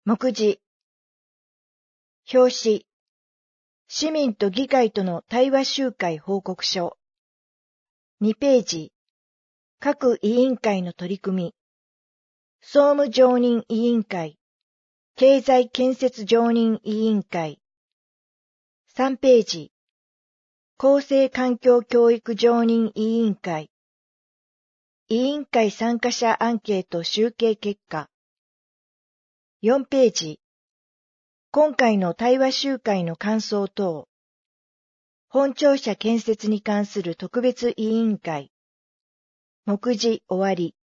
目次。表紙。市民と議会との対話集会報告書。2ページ。各委員会の取り組み。総務常任委員会。経済建設常任委員会。3ページ。公正環境教育常任委員会。委員会参加者アンケート集計結果。4ページ。今回の対話集会の感想等。本庁舎建設に関する特別委員会。目次終わり。